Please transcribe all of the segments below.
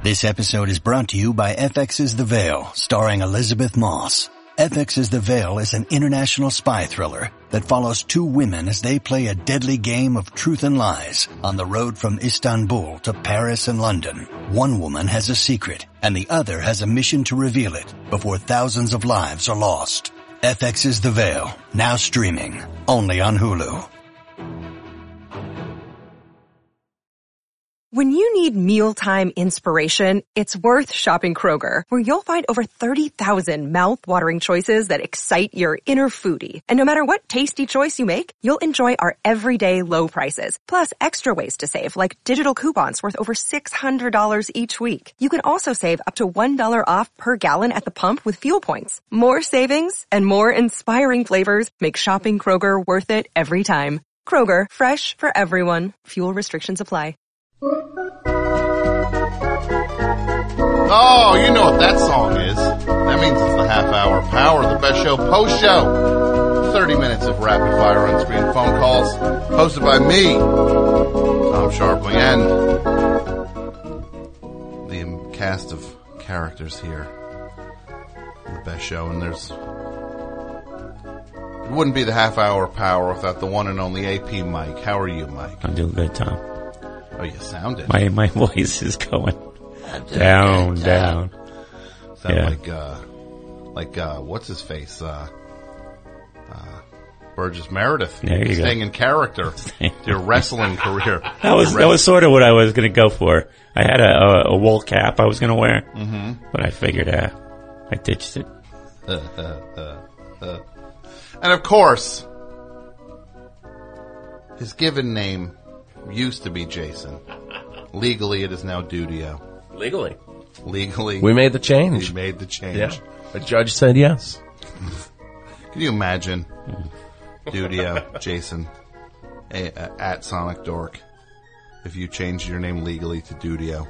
This episode is brought to you by FX's The Veil, starring Elizabeth Moss. FX's The Veil is an international spy thriller that follows two women as they play a deadly game of truth and lies on the road from Istanbul to Paris and London. One woman has a secret, and the other has a mission to reveal it before thousands of lives are lost. FX's The Veil, now streaming, only on Hulu. When you need mealtime inspiration, it's worth shopping Kroger, where you'll find over 30,000 mouth-watering choices that excite your inner foodie. And no matter what tasty choice you make, you'll enjoy our everyday low prices, plus extra ways to save, like digital coupons worth over $600 each week. You can also save up to $1 off per gallon at the pump with fuel points. More savings and more inspiring flavors make shopping Kroger worth it every time. Kroger, fresh for everyone. Fuel restrictions apply. Oh, you know what that song is. That means it's the Half Hour Power, the best show post-show. 30 minutes of rapid-fire on-screen phone calls, hosted by me, Tom Sharpling, and the cast of characters here. The best show, and it wouldn't be the Half Hour Power without the one and only AP Mike. How are you, Mike? I'm doing good, Tom. Oh, you sounded. My voice is going down. Sound like what's his face? Burgess Meredith. There you staying go. in character. Your wrestling career. That was sort of what I was going to go for. I had a wool cap I was going to wear, but I figured I ditched it. And of course, his given name used to be Jason. Legally, it is now Dudio. Legally. We made the change. We made the change. Yeah. A judge said yes. Can you imagine Dudio, Jason, at Sonic Dork, if you changed your name legally to Dudio?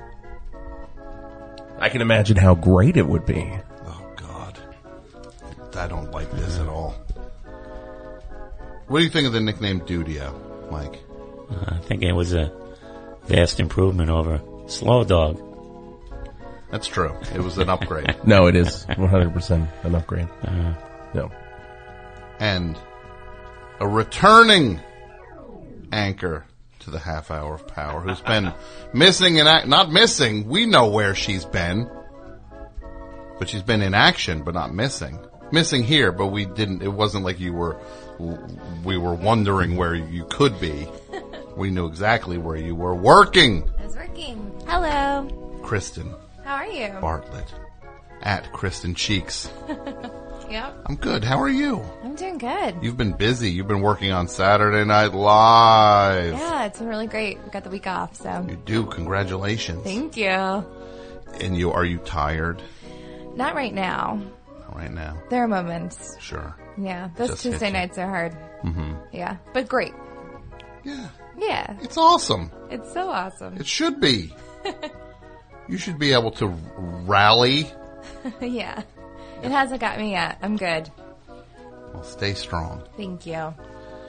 I can imagine how great it would be. Oh, God. I don't like this at all. What do you think of the nickname Dudio, Mike? I think it was a vast improvement over Slow Dog. That's true. It was an upgrade. No, it is 100% an upgrade. No. And a returning anchor to the Half Hour of Power, who's been missing not missing. We know where she's been, but she's been in action, but not missing. Missing here, but we didn't. It wasn't like we were wondering where you could be. We knew exactly where you were working. I was working. Hello. Kristen. How are you? Bartlett. At Kristen Cheeks. Yep. I'm good. How are you? I'm doing good. You've been busy. You've been working on Saturday Night Live. Yeah, it's been really great. We got the week off, so. You do. Congratulations. Thank you. And are you tired? Not right now. Not right now. There are moments. Sure. Yeah, those Just Tuesday hit you. nights are hard. Mm-hmm. Yeah, but great. Yeah. Yeah. It's awesome. It's so awesome. It should be. You should be able to rally. Yeah. It hasn't got me yet. I'm good. Well, stay strong. Thank you. I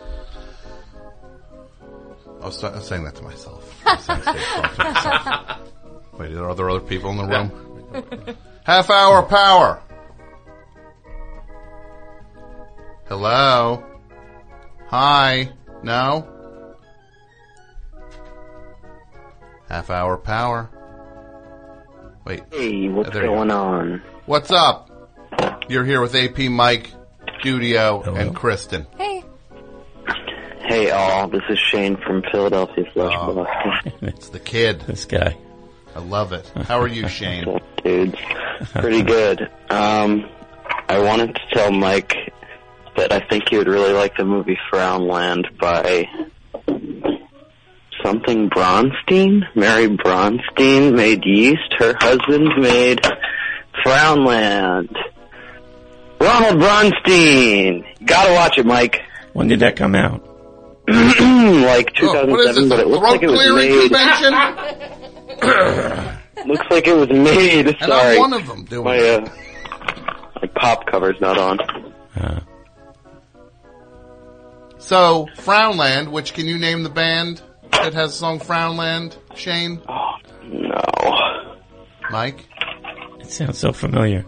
was saying that to myself. I was saying stay strong to myself. Wait, are there other people in the room? Half Hour Power. Hello? Hi? No? Half Hour Power. Wait. Hey, what's there you going go. on? What's up? You're here with AP Mike, Dudio, Hello. and Kristen. Hey. Hey, all. This is Shane from Philadelphia / Boston. It's the kid. This guy. I love it. How are you, Shane? What's up, dudes? Pretty good. I wanted to tell Mike that I think he would really like the movie Frownland by something Bronstein. Mary Bronstein made Yeast. Her husband made Frownland. Ronald Bronstein. Gotta watch it, Mike. When did that come out? Like 2007, what is this, but it looks like it was throat-clearing made. Looks like it was made. And Sorry, I'm one of them doing my it. my pop cover's not on. So, Frownland, which can you name the band that has the song Frownland, Shane? Oh no. Mike? It sounds so familiar.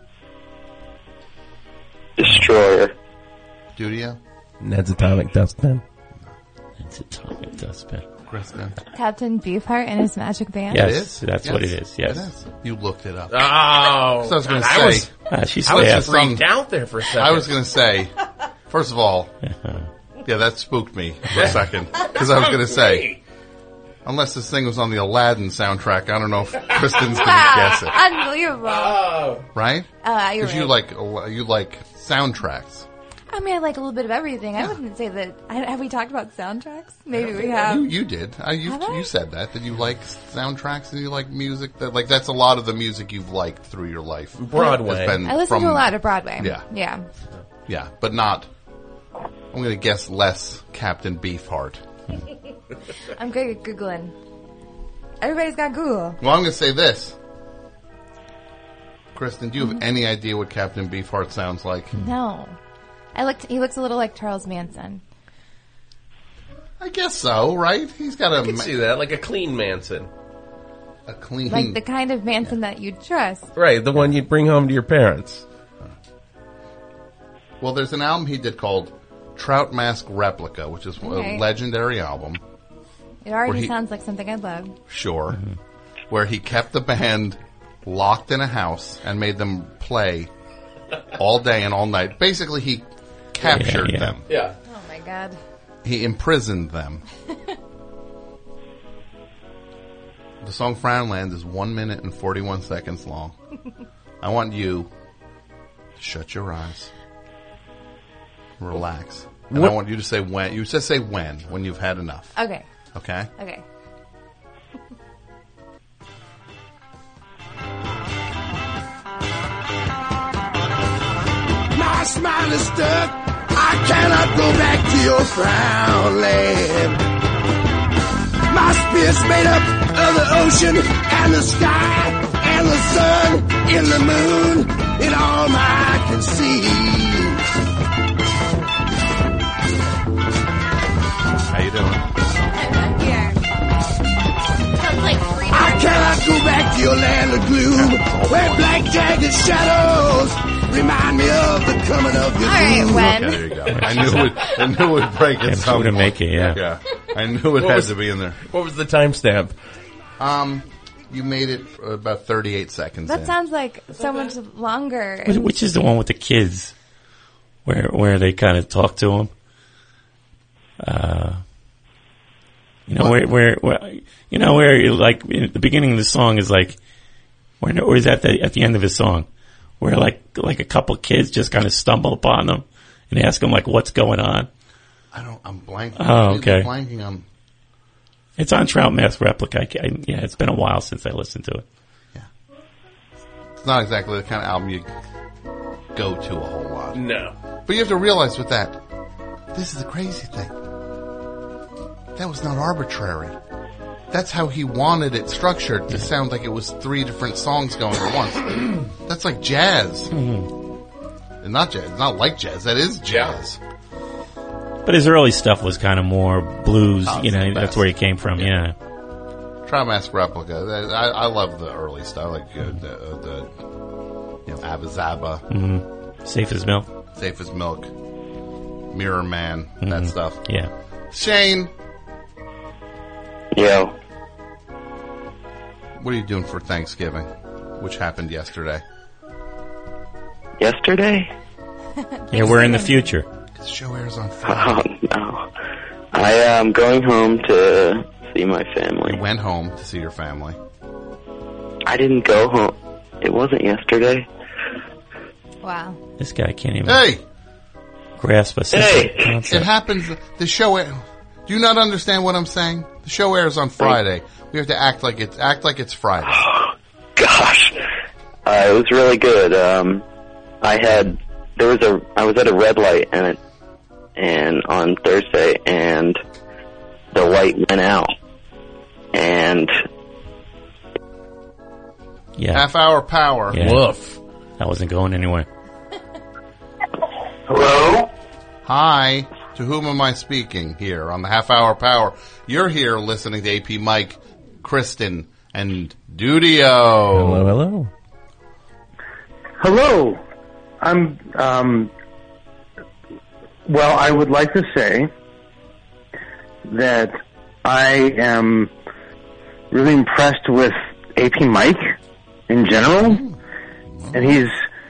Destroyer. Studio? Ned's Atomic Dustbin. It's Atomic Dustbin. Kristen? Captain Beefheart and his magic band. Yes, It is? that's what it is. Yes. It is. You looked it up. Oh, So I was going to I say, She's was fast. freaked out there for a second. I was going to say, first of all, yeah, that spooked me for a second. Because I was going to say, unless this thing was on the Aladdin soundtrack, I don't know if Kristen's going to guess it. Unbelievable. Right? You're Because right. you like soundtracks. I mean, I like a little bit of everything. I wouldn't say that. Have we talked about soundtracks? Maybe we have. You did. Have I? You said that you like soundtracks and you like music. That's a lot of the music you've liked through your life. Broadway. Has been I listen to a lot of Broadway. Yeah. Yeah. Yeah, but not. I'm going to guess less Captain Beefheart. I'm good at Googling. Everybody's got Google. Well, I'm going to say this. Kristen, do you have any idea what Captain Beefheart sounds like? No. He looks a little like Charles Manson. I guess so, right? He's got I can see that, like a clean Manson. a clean... Like the kind of Manson that you'd trust. Right, the one you'd bring home to your parents. Well, there's an album he did called Trout Mask Replica, which is Okay. a legendary album. It already Where he- sounds like something I'd love. Sure. Where he kept the band locked in a house and made them play all day and all night. Basically, he captured Yeah. them. Yeah. Oh my god. He imprisoned them. The song Frownland is 1 minute and 41 seconds long. I want you to shut your eyes. Relax. And What- I want you to say when. You just say when you've had enough. Okay. Okay? Okay. My smile is stuck. I cannot go back to your frown land. My spirit's made up of the ocean and the sky and the sun and the moon and all I can see. How you doing? Here. Sounds like freedom. I cannot go back to your land of gloom where black jagged shadows remind me of the coming of your All right, doom. Wen. Okay, there you go. I knew it would break it Yeah, some wouldn't make it, yeah. Yeah. I knew it What had was- to be in there. What was the timestamp? You made it about 38 seconds That in. sounds like so much longer. Which is the one with the kids, where they kind of talk to him. Where like in the beginning of the song is like, or is that at the end of his song, where like a couple kids just kind of stumble upon them and ask him like what's going on. I'm blanking. Oh, okay. I'm blanking on. It's on Trout Mask Replica. Yeah, it's been a while since I listened to it. It's not exactly the kind of album you go to a whole lot. No. But you have to realize with that, this is the crazy thing. That was not arbitrary. That's how he wanted it structured to sound like it was 3 different songs going at once. That's like jazz. And not jazz. It's not like jazz. That is jazz. But his early stuff was kind of more blues. Oh, it's the That's best. where he came from. Yeah. Trout Mask Replica. I love the early stuff. I like the Abba Zaba, Safe as milk. Safe as Milk, Mirror Man, that stuff. Yeah. Shane, Yo, what are you doing for Thanksgiving? Which happened yesterday. yesterday? Yeah, we're in the future. The show airs on Friday. Oh, no. I am going home to see my family. You went home to see your family. I didn't go home. It wasn't yesterday. Wow. This guy can't even Hey, grasp a simple Hey! it concept. happens. The show. Do you not understand what I'm saying? The show airs on Friday. We have to act like it's Friday. Gosh. It was really good. I was at a red light and on Thursday, and the light went out. And Yeah, Half hour power. Yeah. Woof. that wasn't going anywhere. hello? Hi. To whom am I speaking here on the half hour power? You're here listening to AP Mike, Kristen, And Dudio. Hello, hello. Hello. Well, I would like to say that I am really impressed with AP Mike in general, and he's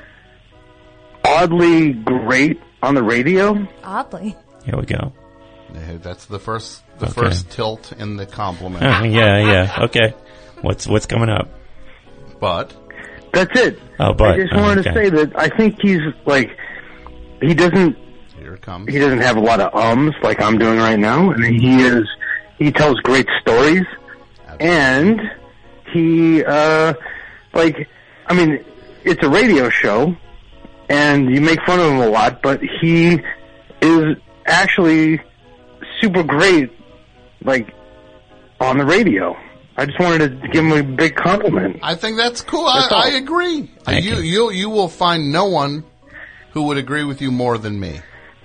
oddly great on the radio. Oddly. Here we go. Yeah, that's the first tilt in the compliment. Yeah. Okay. What's coming up? But that's it. Oh, but I just wanted to say that I think he's like he doesn't. Here it comes. He doesn't have a lot of ums like I'm doing right now, and he tells great stories, and he it's a radio show, and you make fun of him a lot, but he is actually super great, like on the radio. I just wanted to give him a big compliment. I think that's cool. I agree. You will find no one who would agree with you more than me.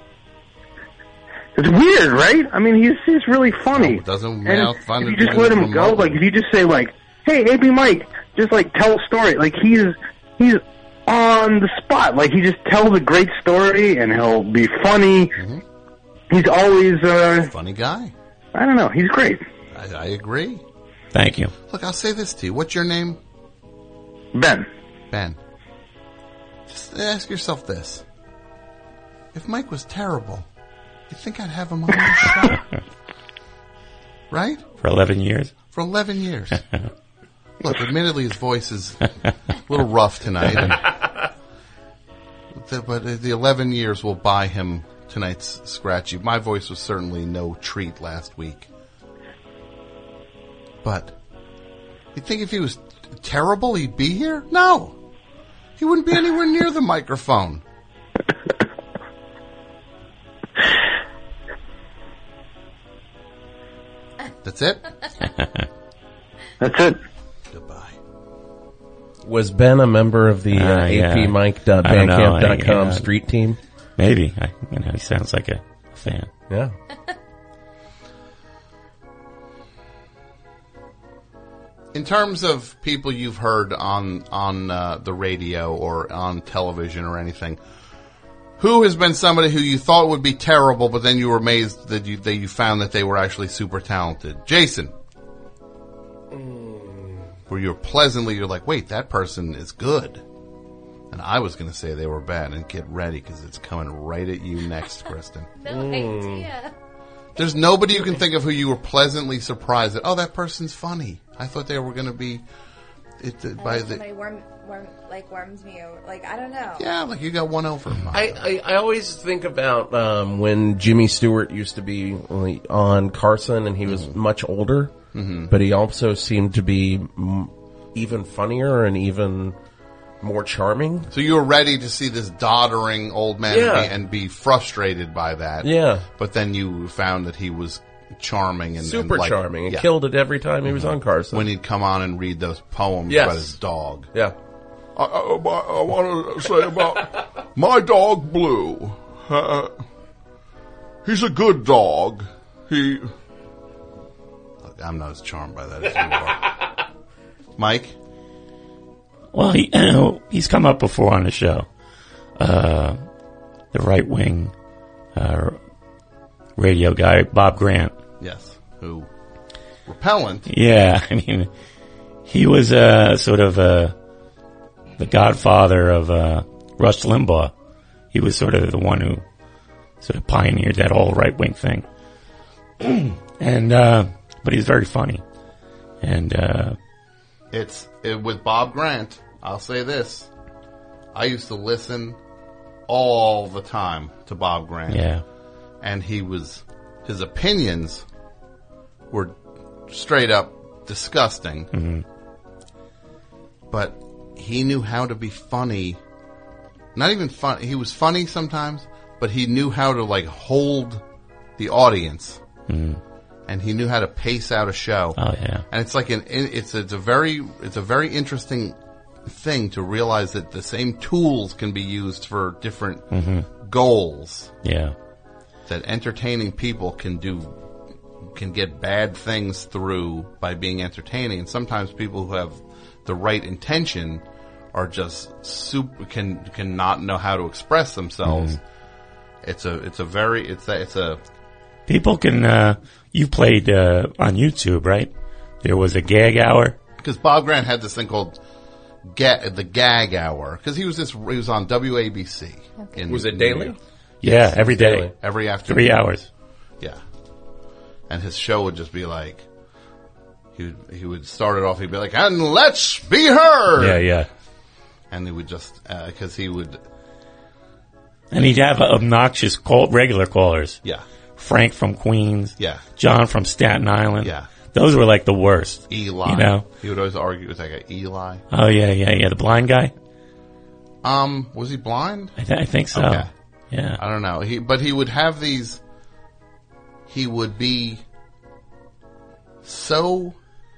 It's weird, right? I mean, he's really funny. No, it doesn't if you just let him go, like if you just say like, "Hey, AP Mike," just like tell a story. Like he's on the spot. Like he just tells a great story, and he'll be funny. Mm-hmm. He's always funny guy. I don't know. He's great. I agree. Thank you. Look, I'll say this to you. What's your name? Ben. Ben. Just ask yourself this. If Mike was terrible, you think I'd have him on the show? Right? For 11 years? For 11 years. Look, admittedly, his voice is a little rough tonight. But the 11 years will buy him tonight's scratchy. My voice was certainly no treat last week. But you think if he was terrible, he'd be here? No. He wouldn't be anywhere near the microphone. That's it? That's it. Goodbye. Was Ben a member of the apmike.bandcamp.com street team? Maybe. He sounds like a fan. Yeah. In terms of people you've heard on the radio or on television or anything, who has been somebody who you thought would be terrible, but then you were amazed that you found that they were actually super talented? Jason. Where you're like, wait, that person is good. And I was going to say they were bad, and get ready because it's coming right at you next, Kristen. No idea. There's nobody you can think of who you were pleasantly surprised that, oh, that person's funny. I thought they were going to be somebody warms me over. Like, I don't know. Yeah, like you got one over. I always think about when Jimmy Stewart used to be on Carson, and he was much older, but he also seemed to be even funnier and even more charming. So you were ready to see this doddering old man and be frustrated by that. Yeah. But then you found that he was charming and super charming and killed it every time he was on Carson. When he'd come on and read those poems about his dog. Yeah. I want to say about my dog Blue. He's a good dog. Look, I'm not as charmed by that as you are. Mike? Well, he's come up before on the show. The right-wing radio guy, Bob Grant. Yes, who? Repellent. Yeah, I mean, he was sort of the godfather of Rush Limbaugh. He was sort of the one who sort of pioneered that whole right-wing thing. And but he's very funny. And with Bob Grant, I'll say this. I used to listen all the time to Bob Grant. Yeah. And his opinions were straight up disgusting. Mm-hmm. But he knew how to be funny. Not even fun. He was funny sometimes, but he knew how to hold the audience. Mm-hmm. And he knew how to pace out a show. Oh yeah. And it's like it's a very interesting thing to realize that the same tools can be used for different goals. Yeah. That entertaining people can do can get bad things through by being entertaining. And sometimes people who have the right intention are just can not know how to express themselves. It's a people can. You played on YouTube, right? There was a gag hour because Bob Grant had this thing called the Gag Hour because he was on WABC. Okay. Was it daily? Yeah, every day, every afternoon, 3 hours. Yeah, and his show would just be like he would start it off. He'd be like, "And let's be heard." Yeah. And he would just because he would. And he'd have obnoxious regular callers. Yeah. Frank from Queens. Yeah. John from Staten Island. Yeah. Those were like the worst. Eli. You know? He would always argue with like a Eli. Oh, yeah. The blind guy? Was he blind? I think so. Okay. Yeah. I don't know. But he would have these, he would be so,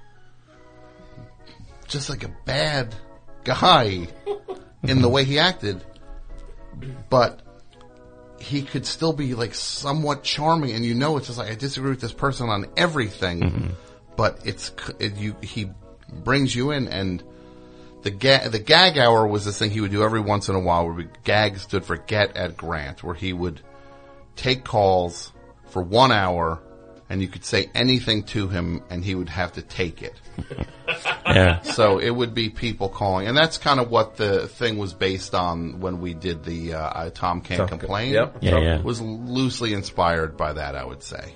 just like a bad guy in the way he acted. But he could still be like somewhat charming, and it's just like I disagree with this person on everything, but he brings you in, and the gag hour was this thing he would do every once in a while, where gag stood for Get at Grant, where he would take calls for 1 hour, and you could say anything to him, and he would have to take it. Yeah. So it would be people calling, and that's kind of what the thing was based on when we did the Tom Can't Complain. Yep. Yeah. It was loosely inspired by that, I would say.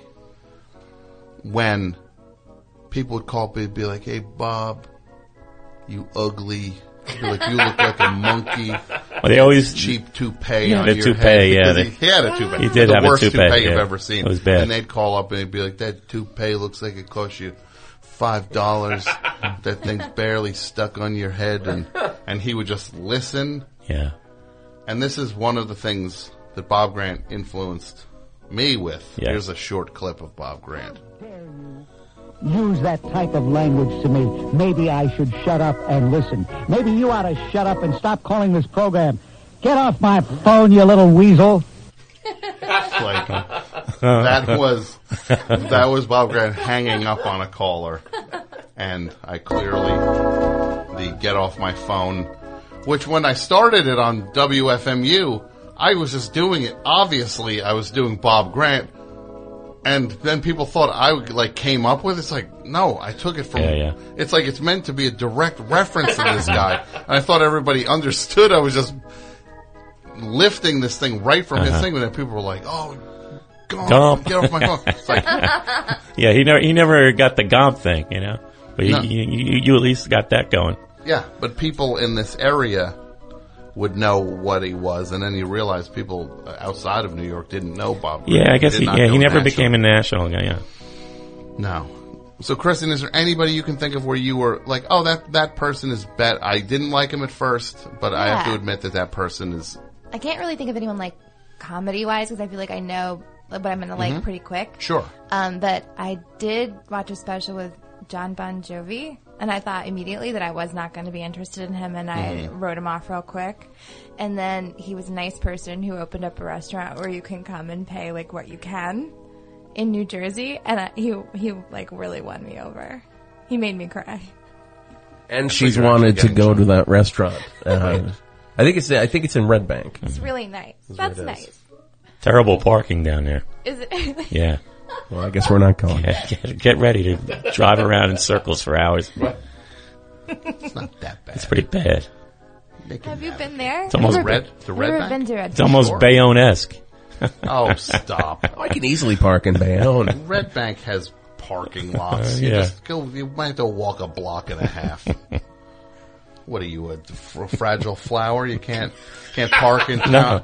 When people would call, they'd be like, "Hey, Bob, you ugly." He'd be like, "You look like a monkey." Well, they always cheap toupee Yeah, on the your toupee, head. yeah, Because he had a toupee. He did the have a worst toupee, you've yeah. ever seen. It was bad. And they'd call up and they'd be like, "That toupee looks like it cost you $5. That thing's barely stuck on your head." And he would just listen. Yeah. And this is one of the things that Bob Grant influenced me with. Yeah. Here's a short clip of Bob Grant. Use that type of language to me. Maybe I should shut up and listen. Maybe you ought to shut up and stop calling this program. Get off my phone, you little weasel. Like, that was Bob Grant hanging up on a caller. And I clearly, the get off my phone, which when I started it on WFMU, I was just doing it. Obviously, I was doing Bob Grant. And then people thought I came up with it. It's like, no, I took it from, it's like it's meant to be a direct reference to this guy. And I thought everybody understood I was just lifting this thing right from his thing. And then people were like, "Oh, Gomp, get off my phone." It's like, yeah, he never got the Gomp thing, you know? But you at least got that going. yeah, but people in this area would know what he was, and then you realize people outside of New York didn't know Bob Grant. Yeah, I guess Did he not know never national. became a national guy, yeah. No. So, Kristen, is there anybody you can think of where you were like, "Oh, that person is bet." I didn't like him at first, but I have to admit that person is. I can't really think of anyone like comedy-wise because I feel like I know what I'm going to like pretty quick. Sure. But I did watch a special with John Bon Jovi, and I thought immediately that I was not going to be interested in him, and I wrote him off real quick. And then he was a nice person who opened up a restaurant where you can come and pay like what you can in New Jersey, and he like really won me over. He made me cry. And she's wanted to go to that restaurant. I think it's in Red Bank. It's really nice. That's nice. Terrible parking down there. Is it? Yeah. Well, I guess we're not going. Get ready to drive around in circles for hours. It's not that bad. It's pretty bad. Have you been there? It's almost Red Never been Bank? to Red It's almost Bank. Bayonne-esque. Oh, stop. I can easily park in Bayonne. Red Bank has parking lots. Yeah. You might have to walk a block and a half. What are you, a fragile flower? You can't park in town.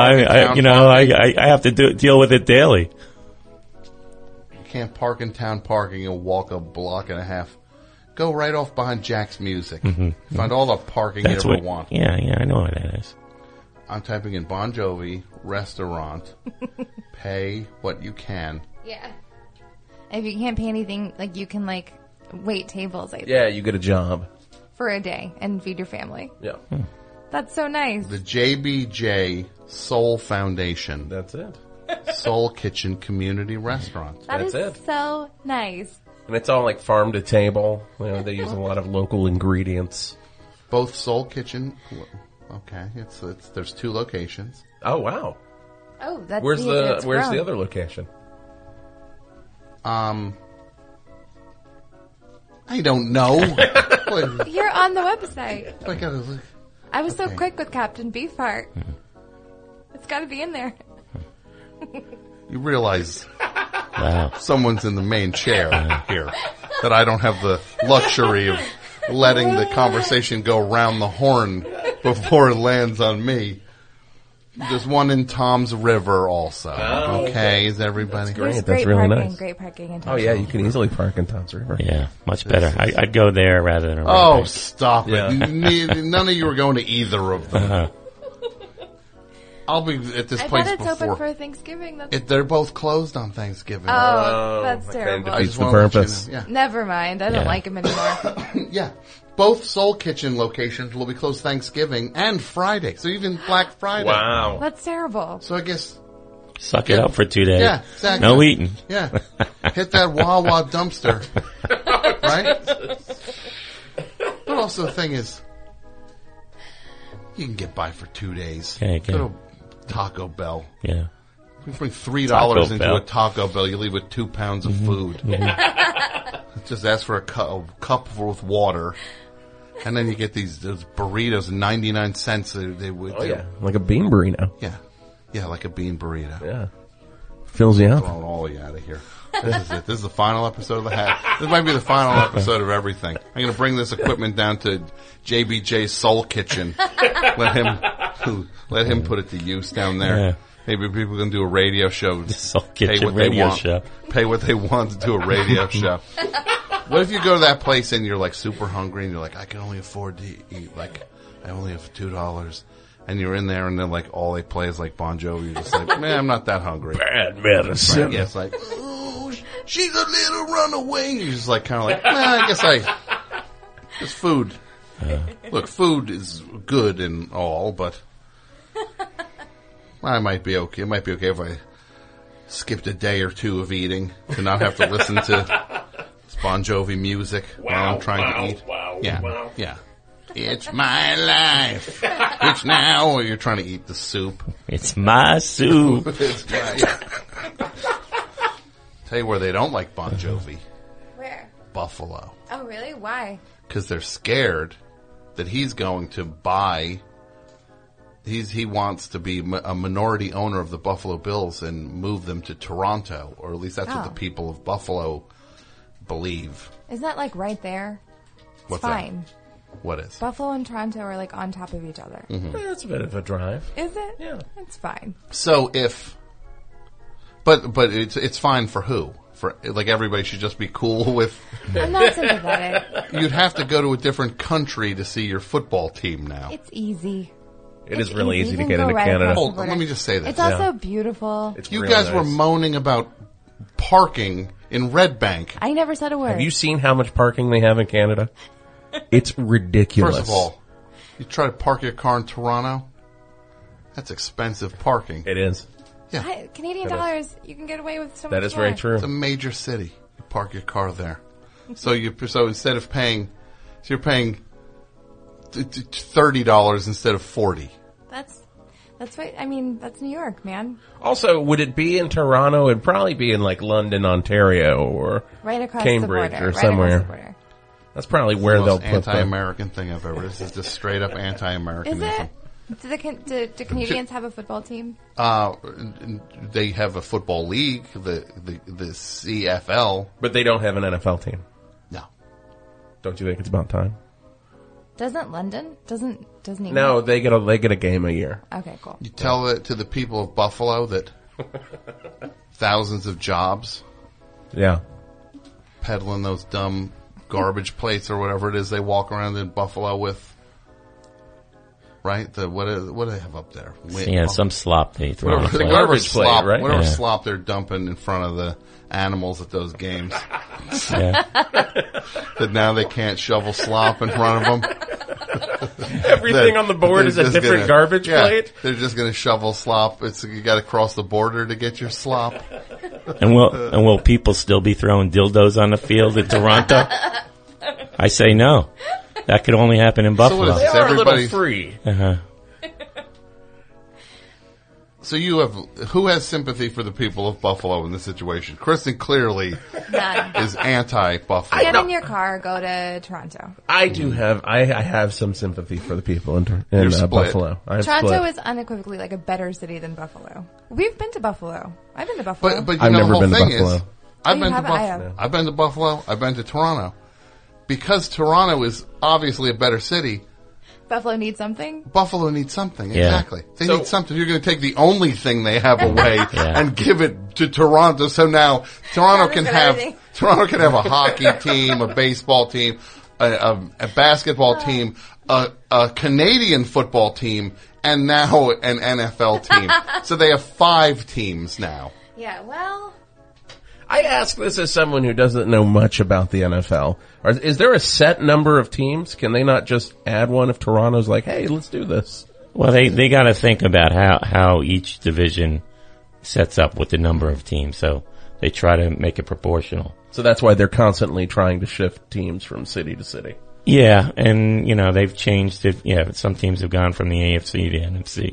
I have to deal with it daily. You can't park in town parking and walk a block and a half. Go right off behind Jack's Music. Find all the parking you ever want. Yeah, I know what that is. I'm typing in Bon Jovi restaurant. Pay what you can. Yeah. If you can't pay anything, like you can like wait tables. I think, Yeah, you get a job. for a day and feed your family. Yeah. That's so nice. The JBJ Soul Foundation. That's it. Soul Kitchen Community Restaurant. That's That's it. so nice. And it's all like farm to table. You know, they use a lot of local ingredients. Both Soul Kitchen. Okay, there's 2 locations. Oh wow. Oh, that's Where's it's the grown. other location? I don't know. You're on the website. I gotta look. I was so Okay. quick with Captain Beefheart. It's got to be in there. You realize Wow. someone's in the main chair here, that I don't have the luxury of letting the conversation go around the horn before it lands on me. There's one in Tom's River also. Okay, is everybody? Great. There's That's great really parking, nice. Great parking in Oh yeah, you can easily park in Tom's River. Yeah, much better. I'd go there rather than a Oh, Red Bank. stop Yeah. it. None of you are going to either of them. I'll be at this I place thought it's before. open for Thanksgiving. They're both closed on Thanksgiving. Oh, that's okay. terrible. I just the wanna let you purpose. know. Never mind. I don't Yeah. like him anymore. Yeah. Both Soul Kitchen locations will be closed Thanksgiving and Friday. So even Black Friday. Wow. That's terrible. So I guess, Suck it up for 2 days. yeah, exactly. No eating. Yeah. Hit that Wawa dumpster. Right? But also the thing is, you can get by for 2 days. Okay. Go to Taco Bell. Yeah. You bring $3 Taco into Bell. a Taco Bell, you leave with 2 pounds of food. Just ask for a cup with water, and then you get those burritos, 99 cents. They would, Oh yeah, like a bean burrito. yeah, like a bean burrito. Yeah, fills you up. Throwing all you out of here. This is it. This is the final episode of the hat. This might be the final episode of everything. I'm going to bring this equipment down to JBJ's Soul Kitchen. Let him put it to use down there. Yeah. Maybe people can do a radio show. Soul Pay Kitchen what they radio want. show. Pay what they want to do a radio show. What if you go to that place and you're like super hungry and you're like, I can only afford to eat, like, I only have $2. And you're in there and then like all they play is like Bon Jovi. You're just like, man, I'm not that hungry. Bad medicine. Right? Yeah, it's like, oh, she's a little runaway. You're just like kind of like, I guess it's food. Look, food is good and all, but I might be okay. It might be okay if I skipped a day or 2 of eating to not have to listen to Bon Jovi music while I'm trying to eat. Yeah. It's my life. It's now. Or you're trying to eat the soup. It's my soup. It's my, Tell you where they don't like Bon Jovi. Where? Buffalo. Oh, really? Why? Because they're scared that he's going to buy. He wants to be a minority owner of the Buffalo Bills and move them to Toronto, or at least that's what the people of Buffalo believe. Isn't that like right there? It's What's that? fine. What is? Buffalo and Toronto are like on top of each other. That's a bit of a drive. Is it? Yeah. It's fine. So but it's fine for who? For like everybody should just be cool with. I'm not sympathetic. You'd have to go to a different country to see your football team now. It's easy. It is really easy You to can get go into right Canada. across the Hold on, border. let me just say this. It's also beautiful. It's You really guys were nice. moaning about parking in Red Bank. I never said a word. Have you seen how much parking they have in Canada? It's ridiculous. First of all, you try to park your car in Toronto, that's expensive parking. it is. Hi, Canadian That is- dollars, you can get away with so much That is more. very true. It's a major city. You park your car there. So instead of paying, you're paying $30 instead of $40. That's what, I mean, that's New York, man. Also, would it be in Toronto? It'd probably be in like London, Ontario, or Right across Cambridge the border. or right somewhere. Across the border. That's probably where The they'll most put the. anti-American thing I've ever. This is just straight up Is anti-Americanism. it? Do Canadians have a football team? They have a football league, the CFL. But they don't have an NFL team. No. Don't you think it's about time? Doesn't London? Doesn't he? No, they get a game a year. Okay, cool. You tell it to the people of Buffalo that thousands of jobs Yeah. peddling those dumb garbage plates or whatever it is they walk around in Buffalo with. Right? What do they have up there? Yeah, some slop they throw on the Whatever, plate. garbage plate, slop, right? whatever Yeah. slop they're dumping in front of the animals at those games. Yeah. That now they can't shovel slop in front of them. Everything on the board is a different garbage plate. They're just going to shovel slop. You got to cross the border to get your slop. And will people still be throwing dildos on the field in Toronto? I say no. That could only happen in Buffalo. So what is They are a little everybody free. Uh-huh. So who has sympathy for the people of Buffalo in this situation? Kristen clearly None. is anti-Buffalo. Get in your car, go to Toronto. I do have, I have some sympathy for the people in split. Buffalo. I'm Toronto split. is unequivocally like a better city than Buffalo. We've been to Buffalo. I've been to Buffalo. But you I've know, never the whole been to thing Buffalo. is, I've You been to haven't? I have. Buffalo. I've been to Buffalo. I've been to Toronto. Because Toronto is obviously a better city, Buffalo needs something. Buffalo needs something. Yeah. Exactly. They need something. You're going to take the only thing they have away Yeah. and give it to Toronto. So now Toronto can have a hockey team, a baseball team, a basketball team, a Canadian football team, and now an NFL team. So they have 5 teams now. Yeah, well, I ask this as someone who doesn't know much about the NFL. Is there a set number of teams? Can they not just add one if Toronto's like, hey, let's do this? Well, they got to think about how each division sets up with the number of teams. So they try to make it proportional. So that's why they're constantly trying to shift teams from city to city. Yeah, and they've changed it. Yeah, some teams have gone from the AFC to NFC.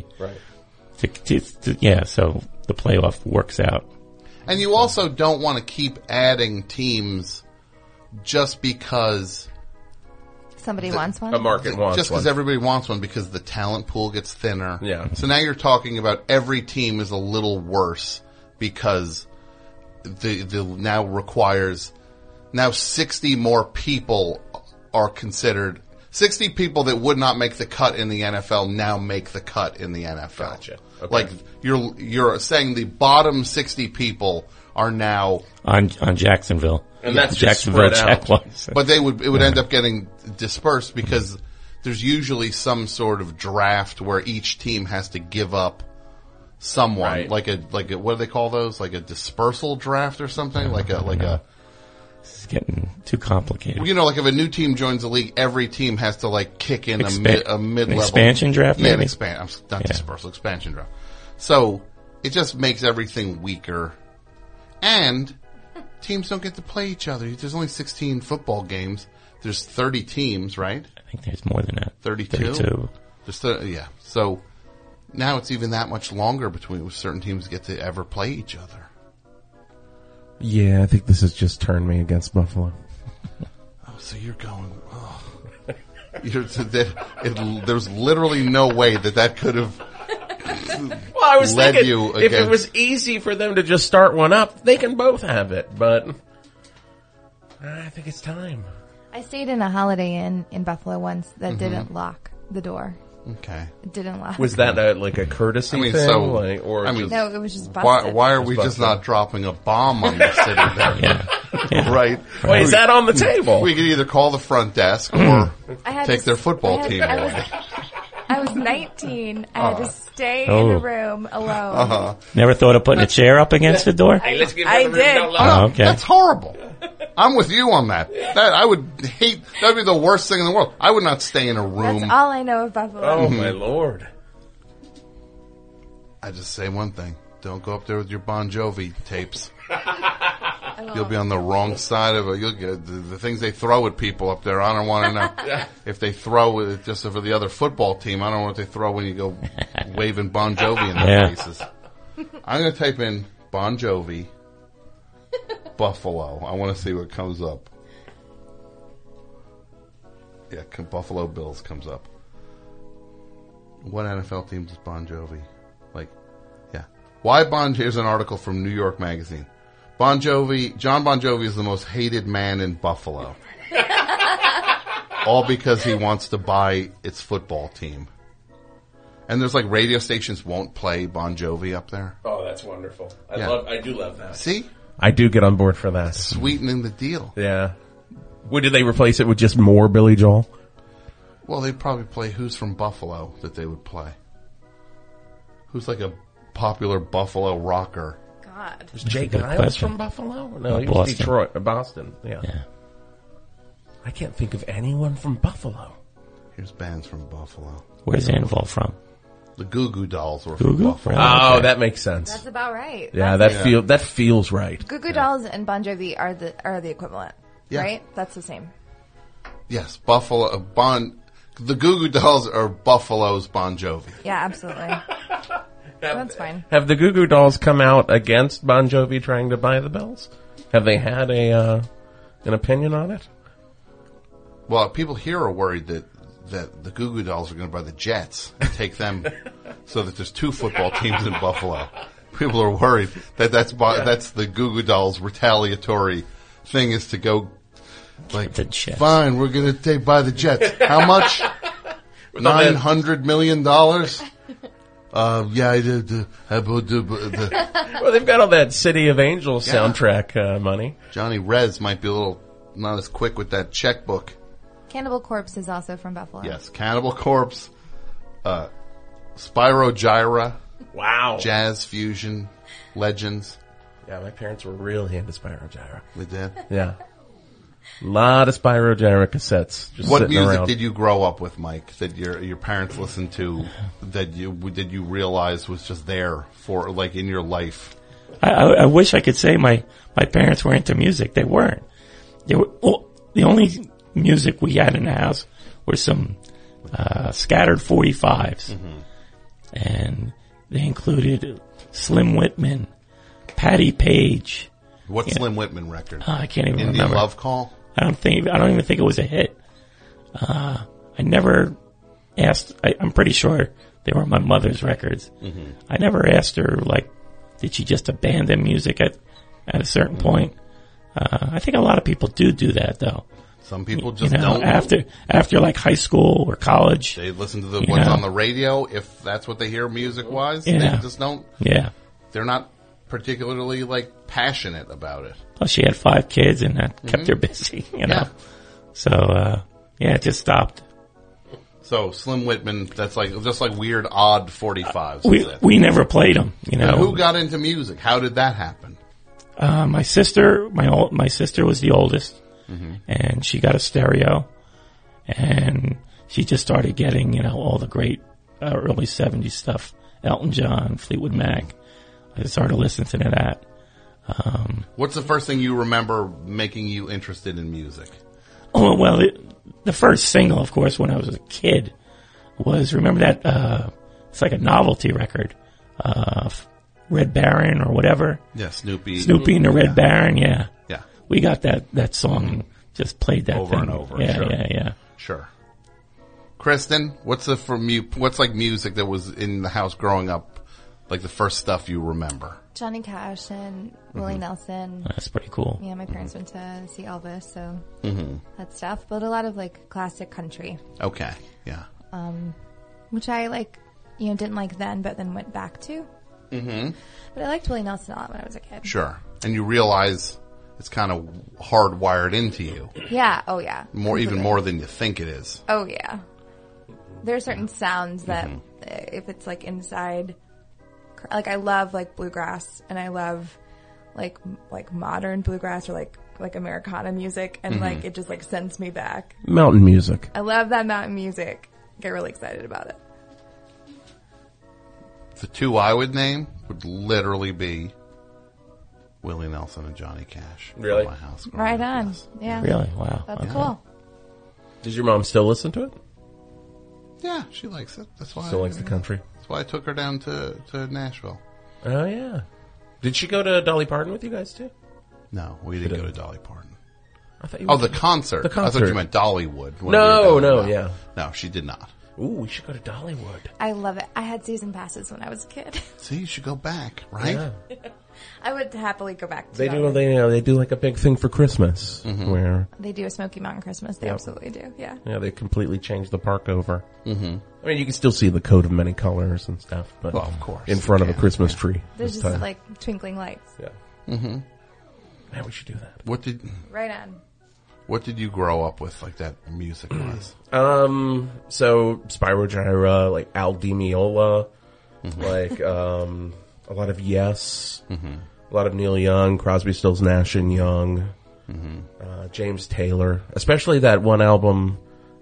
Right. Yeah, so the playoff works out. And you also don't want to keep adding teams just because somebody wants one. A market wants just one. because everybody wants one, because the talent pool gets thinner. Yeah. So now you're talking about every team is a little worse because the now requires 60 more people are considered. 60 people that would not make the cut in the NFL now make the cut in the NFL. Gotcha. Okay. Like you're saying the bottom 60 people are now on Jacksonville. And that's just Jacksonville spread out. Jaguars. but it would end up getting dispersed because there's usually some sort of draft where each team has to give up someone, Right. like a what do they call those? Like a dispersal draft or something? Like a It's getting too complicated. like if a new team joins the league, every team has to like kick in a mid-level expansion draft, Yeah, maybe? not dispersal, expansion draft. So it just makes everything weaker, and teams don't get to play each other. There's only 16 football games. There's 30 teams, right? I think there's more than that. 32. Yeah. So now it's even that much longer between certain teams get to ever play each other. Yeah, I think this has just turned me against Buffalo. Oh, so you're going. Oh. There's literally no way that could have. Well, I was led thinking you if it against- was easy for them to just start one up, they can both have it. But I think it's time. I stayed in a Holiday Inn in Buffalo once that didn't lock the door. Okay. It didn't lock. Was that like a courtesy I mean, thing? so- Or I mean, just- No, it was just busted. Why are we Just just busted. not dropping a bomb on the city then? Yeah. Right? wait, is that on the table? We could either call the front desk or I had take to- their football I had- team I away. I was 19. I had to stay in Oh. a room alone. Never thought of putting a chair up against the door? Let's get I rid of it. did. Don't lock Oh, it. okay. That's horrible. I'm with you on that. I would hate. That'd be the worst thing in the world. I would not stay in a room. That's all I know of Buffalo. Oh my lord! I just say one thing: don't go up there with your Bon Jovi tapes. You'll be on the wrong side of it. You'll get the things they throw at people up there. I don't want to know if they throw it just for the other football team. I don't know what they throw when you go waving Bon Jovi in their Yeah. faces. I'm going to type in Bon Jovi Buffalo. I want to see what comes up. Yeah, Buffalo Bills comes up. What NFL team does Bon Jovi like? Yeah, why Here's an article from New York Magazine. John Bon Jovi is the most hated man in Buffalo. All because he wants to buy its football team. And there's like radio stations won't play Bon Jovi up there. Oh, that's wonderful. Yeah. I do love that. See? I do get on board for that. Sweetening the deal. Yeah. Did they replace it with just more Billy Joel? Well, they'd probably play Who's from Buffalo that they would play. Who's like a popular Buffalo rocker. God. Was Jake good Giles question. from Buffalo? No, he Boston. was Detroit, Boston. Yeah. Yeah. I can't think of anyone from Buffalo. Here's bands from Buffalo. Where's Anvil from? The Goo Goo Dolls were Goo from Goo? Buffalo. Really? Oh, Okay. that makes sense. That's about right. Yeah, That's that feels right. Goo Goo Dolls and Bon Jovi are the equivalent, Yeah. right? That's the same. Yes, Buffalo. The Goo Goo Dolls are Buffalo's Bon Jovi. Yeah, absolutely. That's fine. Have the Goo Goo Dolls come out against Bon Jovi trying to buy the bells? Have they had an opinion on it? Well, people here are worried that the Goo Goo Dolls are going to buy the Jets and take them so that there's 2 football teams in Buffalo. People are worried that that's the Goo Goo Dolls' retaliatory thing is to go like, The Jets. fine, we're going to buy the Jets. How much? $900 million? Yeah, I did. Well, they've got all that City of Angels soundtrack money. Johnny Rez might be a little not as quick with that checkbook. Cannibal Corpse is also from Buffalo. Yes, Cannibal Corpse, Spyro Gyra, Wow. Jazz Fusion, Legends. Yeah, my parents were really into Spyro Gyra. We did. Yeah. A lot of Spyro Gyra cassettes. Just What sitting music around. did you grow up with, Mike? That your parents listened to? That you realize was just there for like in your life? I wish I could say my parents were into music. They weren't. The only music we had in the house were some scattered 45s. And they included Slim Whitman, Patti Page. What Slim Whitman record? I can't even Indian remember. Love Call? I don't even think it was a hit. I never asked, I'm pretty sure they were my mother's records. I never asked her, like, did she just abandon music at a certain point? I think a lot of people do that, though. Some people just you know, don't. after like high school or college. They listen to the you ones know. on the radio, if that's what they hear music-wise. Yeah. They just don't. Yeah. They're not particularly, like, passionate about it. Plus she had 5 kids and that kept her busy, you know. Yeah. So, it just stopped. So Slim Whitman, that's like just like weird odd 45s. is it? We never played them, you know. And who got into music? How did that happen? My sister was the oldest, and she got a stereo, and she just started getting, you know, all the great early 70s stuff, Elton John, Fleetwood Mac. I started listening to that. What's the first thing you remember making you interested in music? Oh, well, the first single, of course, when I was a kid was, remember that, it's like a novelty record, Red Baron or whatever. Yeah, Snoopy and the Red Baron, yeah. Yeah. We got that song and just played that Over thing. and over, Yeah, sure. yeah. Sure. Kristen, what's like music that was in the house growing up, like the first stuff you remember? Johnny Cash and Willie Nelson. That's pretty cool. Yeah, my parents went to see Elvis, so that stuff. But a lot of like classic country, Okay, yeah. which I like, you know, didn't like then, but then went back to. But I liked Willie Nelson a lot when I was a kid. Sure. And you realize it's kind of hardwired into you. Yeah. Oh yeah. Even Completely. more than you think it is. Oh yeah. There are certain sounds that if it's like inside, like I love like bluegrass and I love like modern bluegrass or like Americana music and like it just like sends me back. Mountain music. I love that mountain music. Get really excited about it. The two I would name would literally be Willie Nelson and Johnny Cash. Really? From my house. Right on. Yeah. Really? Wow. That's Okay. cool. Does your mom still listen to it? Yeah, she likes it. That's why. Still likes the country. That's why I took her down to Nashville. Oh yeah. Did she go to Dolly Parton with you guys too? No, we didn't go to Dolly Parton. I thought you Oh, went the concert. The I thought concert. you meant Dollywood. when No, we were no, down. yeah. No, she did not. Ooh, we should go to Dollywood. I love it. I had season passes when I was a kid. See, you should go back, right? Yeah. I would happily go back to They that. do. They do like a big thing for Christmas where They do a Smoky Mountain Christmas. They absolutely do. Yeah. they completely change the park over. Mm-hmm. I mean, you can still see the coat of many colors and stuff, but Well, of course in you front of a can, Christmas tree. There's this just time. like twinkling lights. yeah. Mm-hmm. Yeah, we should do that. Right on. What did you grow up with, like that music wise? So Spyro Gyra, like Al Di Meola, like a lot of Yes, a lot of Neil Young, Crosby, Stills, Nash and Young, James Taylor, especially that one album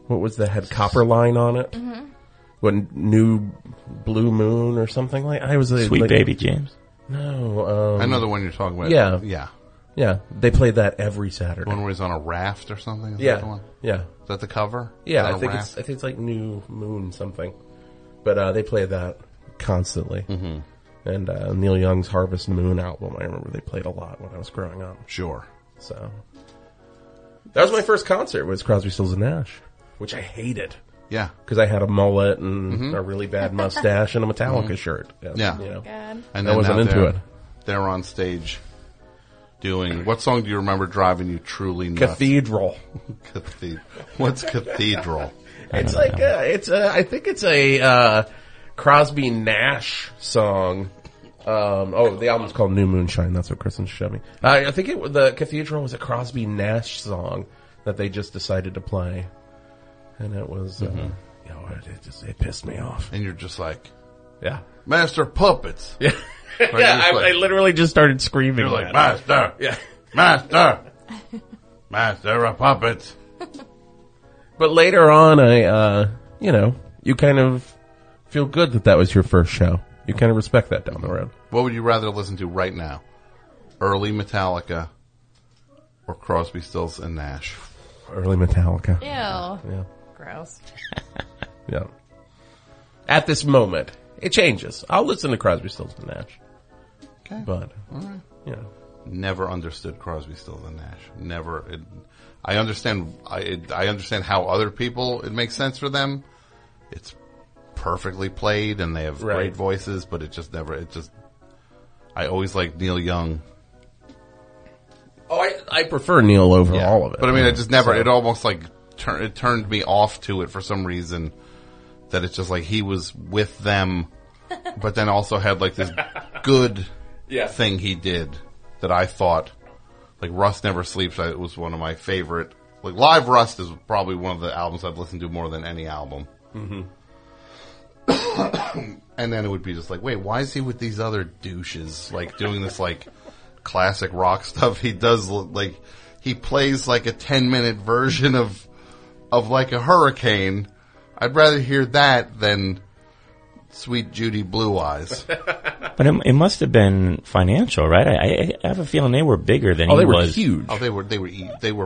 what was the had copper line on it? Mm-hmm. What, New Blue Moon or something like? I was Sweet Baby James. No, I know the one you're talking about. Yeah. Yeah. Yeah, they played that every Saturday. One where he's on a raft or something? Is Yeah. that the one? Yeah. Is that the cover? Yeah, Is I that a think raft? it's like New Moon something. But they played that constantly. Mm-hmm. And Neil Young's Harvest Moon album, I remember they played a lot when I was growing up. Sure. So that was my first concert, was Crosby, Stills and Nash, which I hated. Yeah. Because I had a mullet and a really bad mustache and a Metallica shirt. Yeah. You know. God. And I wasn't into it. They're on stage doing, what song do you remember driving you truly nuts? Cathedral. What's Cathedral? It's like, I think it's a Crosby Nash song. The album's called New Moonshine. That's what Kristen showed me. I think the Cathedral was a Crosby Nash song that they just decided to play. And it was, it pissed me off. And you're just like, Yeah. Master Puppets. Yeah. Right, Yeah, like, I literally just started screaming. you're like, Master. Yeah. Master. Master of Puppets. But later on, you kind of feel good that was your first show. You kind of respect that down the road. What would you rather listen to right now? Early Metallica or Crosby, Stills, and Nash? Early Metallica. Ew. Yeah. Gross. Yeah. At this moment, it changes. I'll listen to Crosby, Stills, and Nash. Okay. But, All right. Never understood Crosby, Stills, and Nash. Never. I understand. I understand how other people, it makes sense for them. It's perfectly played, and they have great voices, but I always like Neil Young. Oh, I prefer Neil over all of it. But I mean, it just never, it almost like, it turned me off to it for some reason, that it's just like he was with them, but then also had like this good thing he did that I thought, like Rust Never Sleeps, it was one of my favorite, like Live Rust is probably one of the albums I've listened to more than any album. Mm-hmm. And then it would be just like, wait, why is he with these other douches, like doing this like classic rock stuff? He does like, he plays like a 10-minute version of like a hurricane. I'd rather hear that than Sweet Judy Blue Eyes. But it must have been financial, right? I have a feeling they were bigger than he they were was. Huge. Oh, they were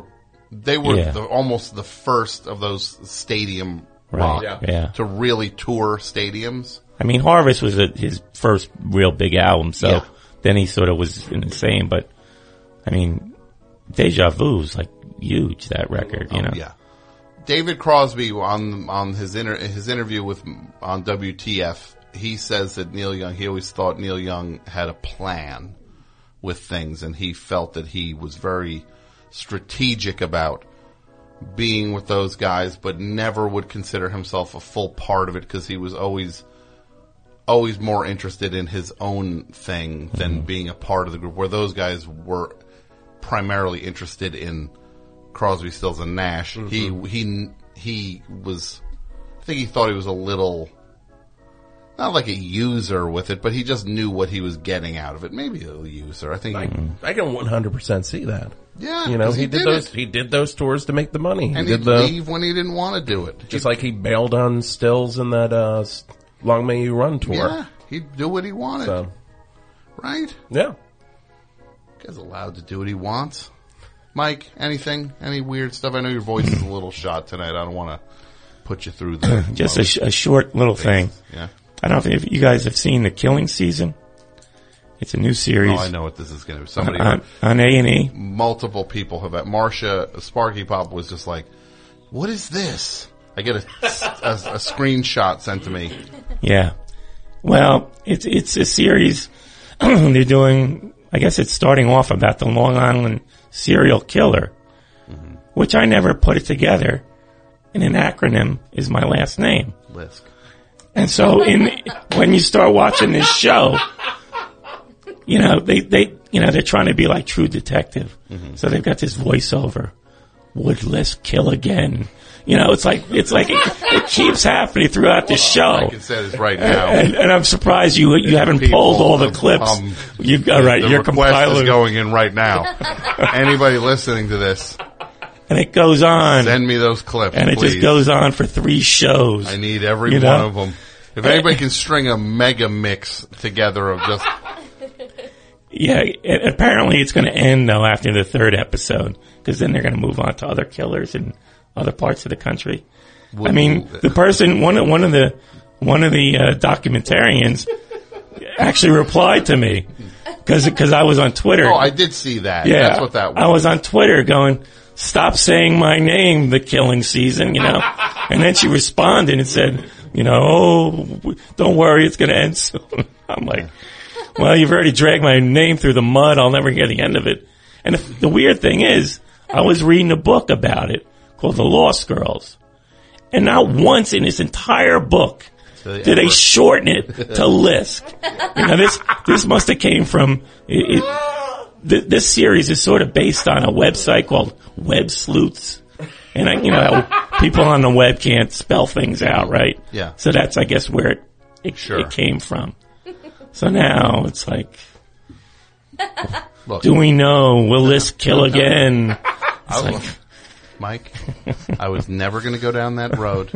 almost the first of those stadium rock to really tour stadiums. I mean, Harvest was his first real big album, so then he sort of was insane. But I mean, Deja Vu's like huge, that record, you know. Yeah. David Crosby on his interview on WTF, he says that he always thought Neil Young had a plan with things, and he felt that he was very strategic about being with those guys, but never would consider himself a full part of it because he was always more interested in his own thing than being a part of the group, where those guys were primarily interested in Crosby, Stills, and Nash. Mm-hmm. He was, I think he thought he was a little, not like a user with it, but he just knew what he was getting out of it. Maybe a user. I think I can 100% see that. Yeah, you know, he did those tours to make the money. And he'd leave when he didn't want to do it. Just like he bailed on Stills in that Long May You Run tour. Yeah, he'd do what he wanted. So. Right? Yeah. Guy's allowed to do what he wants. Mike, anything? Any weird stuff? I know your voice is a little shot tonight. I don't want to put you through the... Just a short little thing. Yeah. I don't know if you guys have seen The Killing Season. It's a new series. Oh, I know what this is going to be. Somebody on A&E. Multiple people have... Marsha, Sparky Pop was just like, what is this? I get a screenshot sent to me. Yeah. Well, it's a series they're doing... I guess it's starting off about the Long Island serial killer, which I never put it together. And an acronym is my last name. Lisk. And so when you start watching this show, you know, they're trying to be like True Detective. Mm-hmm. So they've got this voiceover. Would Lisk kill again? You know, it's like it keeps happening throughout the show. I can say this right now, and I'm surprised you haven't pulled all the clips. You're request compiling. Is going in right now. Anybody listening to this, And it goes on. Send me those clips, and it please. just goes on for 3 shows. I need every one of them. If anybody can string a mega mix together of just... Yeah, apparently it's going to end, though, after the 3rd episode, because then they're going to move on to other killers in other parts of the country. I mean, the person, one of the documentarians actually replied to me, because I was on Twitter. Oh, I did see that. Yeah, that's what that was. I was on Twitter going, "Stop saying my name, the killing season," And then she responded and said, "Oh, don't worry, it's going to end soon." I'm like, well, you've already dragged my name through the mud. I'll never get the end of it. And the weird thing is, I was reading a book about it called The Lost Girls. And not once in this entire book did they shorten it to Lisk. This must have came from... This series is sort of based on a website called Web Sleuths. And how people on the web can't spell things out, right? Yeah. So that's, I guess, where it came from. So now it's like, Look, do we know? Will Lisk kill again? Mike, I was never going to go down that road.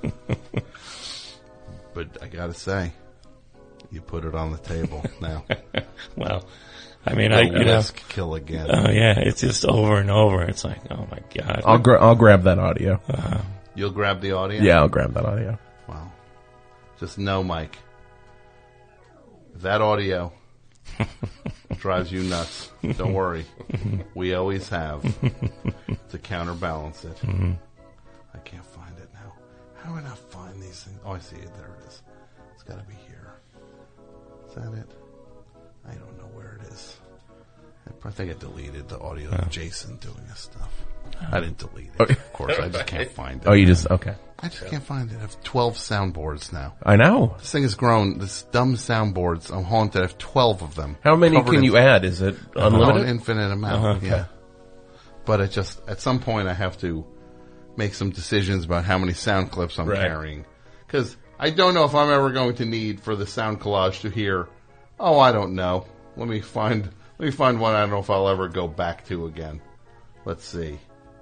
But I got to say, you put it on the table now. Well, I mean, Lisk kill again. Oh yeah, it's just over and over. It's like, oh my God. I'll grab that audio. You'll grab the audio? Yeah, I'll grab that audio. Wow. Just know, Mike, if that audio drives you nuts, don't worry. We always have to counterbalance it. Mm-hmm. I can't find it now. How do I not find these things? Oh, I see it. There it is. It's got to be here. Is that it? I don't know where it is. I think I deleted the audio of Jason doing this stuff. I didn't delete it, of course. I just can't find it. Oh, you just... Okay. I just can't find it. I have 12 soundboards now. I know. This thing has grown. This dumb soundboards. I'm haunted. I have 12 of them. How many can you add? Is it unlimited? An infinite amount, okay. yeah. But it just, at some point I have to make some decisions about how many sound clips I'm carrying. Because I don't know if I'm ever going to need for the sound collage to hear, oh, I don't know. Let me find one I don't know if I'll ever go back to again. Let's see.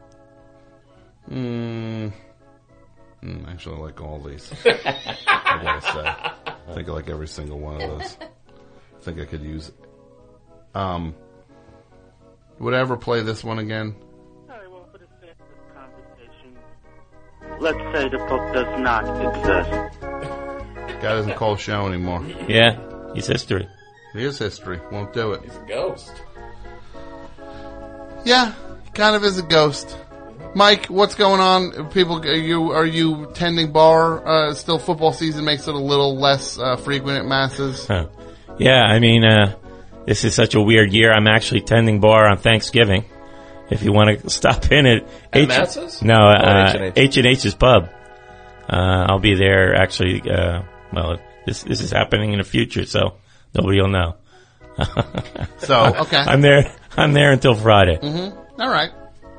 Actually, I like all these. I gotta say. I think I like every single one of those. I think I could use it. Would I ever play this one again? Alright, well, for the sake of this conversation, let's say the book does not exist. Guy doesn't call show anymore. Yeah, he's history. He is history. Won't do it. He's a ghost. Yeah, kind of is a ghost. Mike, what's going on? People, are you tending bar? Still, football season makes it a little less frequent at Masses. Huh. Yeah, I mean, this is such a weird year. I'm actually tending bar on Thanksgiving. If you want to stop in at Masses? No, H&H's Pub. I'll be there. Actually, well, this is happening in the future, so nobody will know. So okay, I'm there until Friday. Mm-hmm. All right.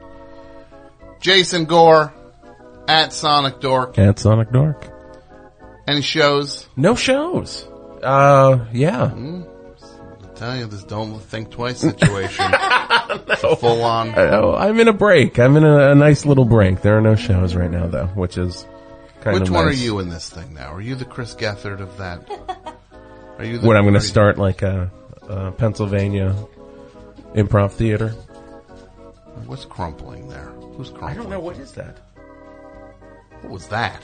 Jason Gore at Sonic Dork. At Sonic Dork. Any shows? No shows. Yeah. I tell you, this don't think twice situation. No. Full on. I'm in a break. I'm in a nice little break. There are no shows right now, though, which is kind of Which one nice. are you in this thing now? Are you the Chris Gethard of that? Are you? When I'm going to start like a Pennsylvania improv theater? What's crumpling there? Who's crumpling? I don't know. What is that? What was that?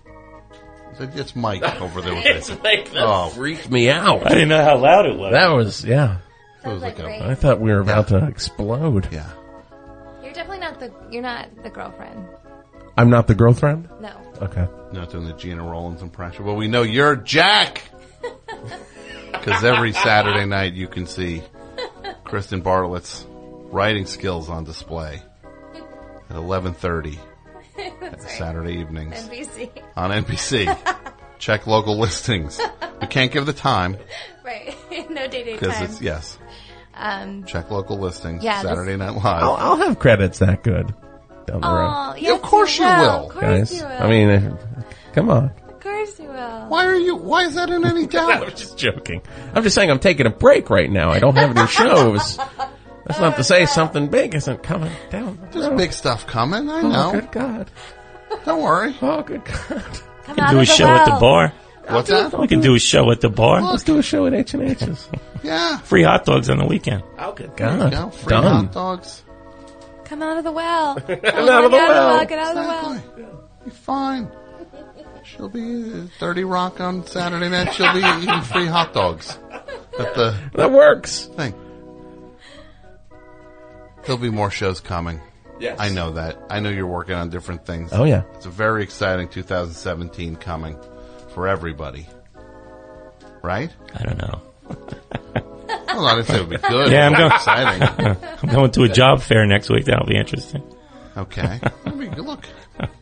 It's Mike over there with It's it. like that freaked me out. I didn't know how loud it was. That was, yeah. It was like a, I thought we were about to explode. Yeah. You're definitely not the girlfriend. I'm not the girlfriend? No. Okay. Not doing the Gina Rollins impression. Well, we know you're Jack! Because every Saturday night you can see Kristen Bartlett's writing skills on display at 11:30 Saturday evenings. NBC. On NBC. Check local listings. We can't give the time. Right. No day Because time. it's, yes. Check local listings. Yeah, Saturday Night Live. I'll have credits that good down the road. Yes, of course you will. Of course Guys, you will. I mean, come on. Of course you will. Why is that in any doubt? I'm just joking. I'm just saying I'm taking a break right now. I don't have any shows. That's not to say something big isn't coming down. There's big stuff coming. I know. Oh, good God. Don't worry. Oh, good God. Come We out can do a of the show at the well. bar. What's that? We can do a show at the bar. Let's do a show at H&H's. Yeah. Free hot dogs on the weekend. Oh, good There you God. go. Free Done. hot dogs. Come out of the well. Come out of the well. Get out of the well. Exactly. Be fine. She'll be 30 Rock on Saturday night. She'll be eating free hot dogs at the That works. thing. There'll be more shows coming. Yes. I know that. I know you're working on different things. Oh, yeah. It's a very exciting 2017 coming for everybody. Right? I don't know. Well, I didn't say it would be good. Yeah, I'm going. Exciting. I'm going to a job fair next week. That'll be interesting. Okay. That'll be good. Look.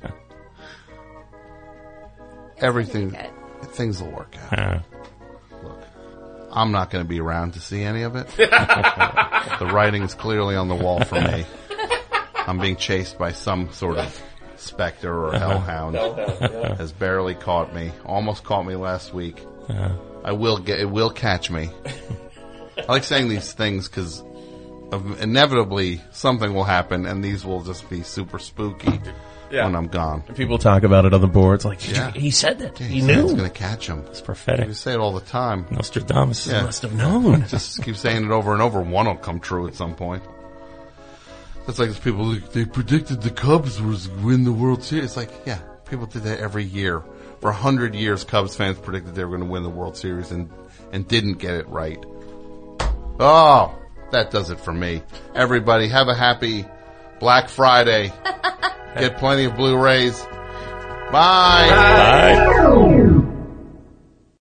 Everything, things will work out. Look, I'm not going to be around to see any of it. The writing's clearly on the wall for me. I'm being chased by some sort of specter or hellhound. Has barely caught me. Almost caught me last week. It will catch me. I like saying these things because inevitably something will happen and these will just be super spooky when I'm gone. People talk about it on the boards like, Yeah. he said that. Yeah, he said knew. it's going to catch him. It's prophetic. You say it all the time. Nostradamus. Yeah. Must have known. Just keep saying it over and over. One will come true at some point. That's like those people, they predicted the Cubs was win the World Series. It's like, yeah, people did that every year. For 100 years, Cubs fans predicted they were going to win the World Series and didn't get it right. Oh, that does it for me. Everybody, have a happy Black Friday. Get plenty of Blu-rays. Bye. Bye.